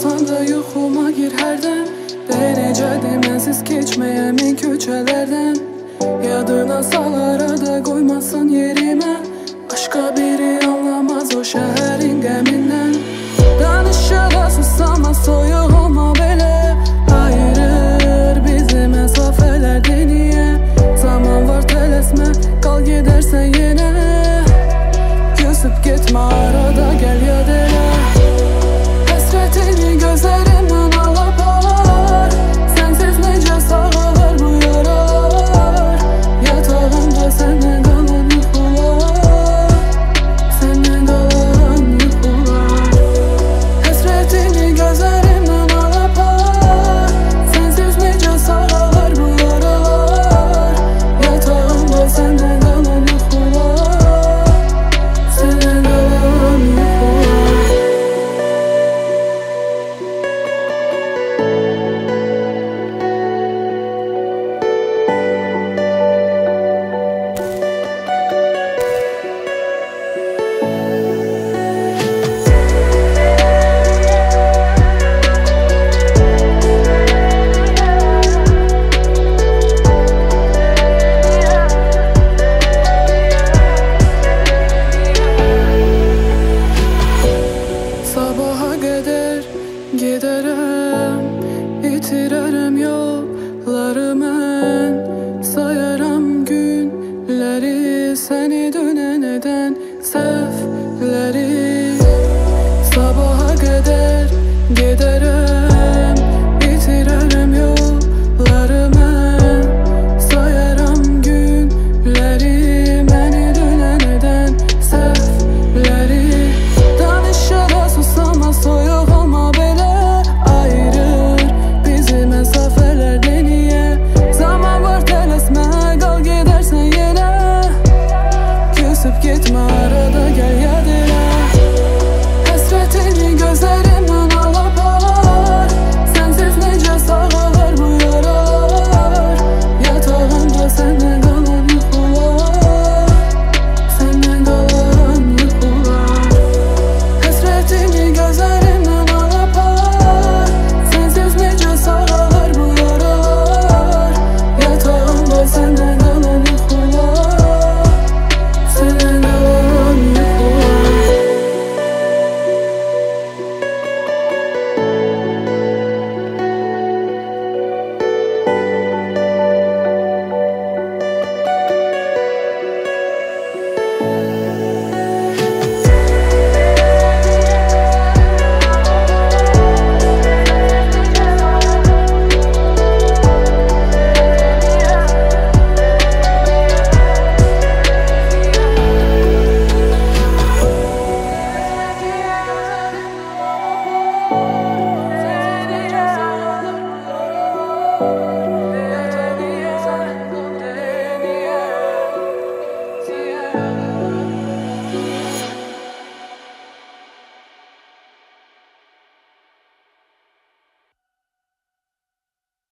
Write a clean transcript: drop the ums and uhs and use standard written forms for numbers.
olsan da yuxuma gir hərdən. Deyəcədim mənsiz keçməyəmin köçələrdən. Yadına salara da qoymasın yerimə. Başqa biri anlamaz o şəhərin qəmindən. Danışığa susama soyuğuma belə. Ayırır bizi məsafələrdə niyə? Zaman var tələsmə, qal gedərsən yenə. Küsüb getmə arada, gəl yad elə. Həsrətini gözlərimdən alıb alar. Sənsiz necə sağalır bu yaralar. Yatağımda səndən qalan yuxular, səndən qalan yuxular. Həsrətini gözlərimdən alıb alar. Sənsiz necə sağalır bu yaralar. Yatağımda səndən qalan yuxular, səndən qalan yuxular. Sabaha qədər gedərəm, itirərəm yolları mən. Sayaram günləri, səni dönən edən səhvləri. Sabaha qədər gedərəm.